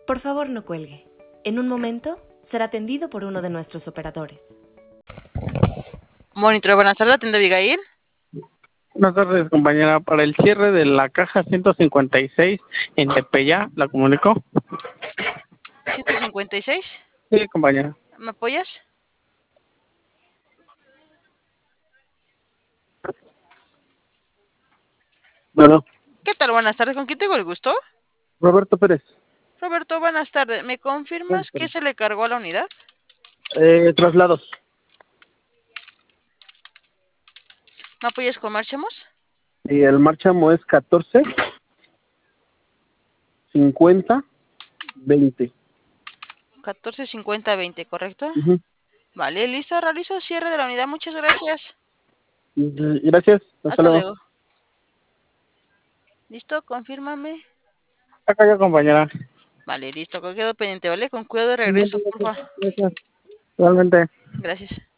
Por favor, no cuelgue. En un momento será atendido por uno de nuestros operadores. Monitor, buenas tardes, atiende Abigail. Buenas tardes, compañera. Para el cierre de la caja 156 en Tepeya, ¿la comunicó? 156. Sí, compañera. ¿Me apoyas? Bueno, ¿Qué tal? Buenas tardes. ¿Con quién tengo el gusto? Roberto Pérez. Roberto, buenas tardes. ¿Me confirmas que se le cargó a la unidad? Traslados. ¿Me apoyas con Marchemos? Y el marchamo es 14 50 20. 145020, ¿correcto? Ujú. Vale, listo. Realizo cierre de la unidad. Muchas gracias. Gracias. Hasta Hasta luego. luego. ¿Listo? Confírmame. Acá ya, compañera. Vale, listo. Quedo pendiente, ¿vale? Con cuidado de regreso, por favor. Gracias. Igualmente. Gracias.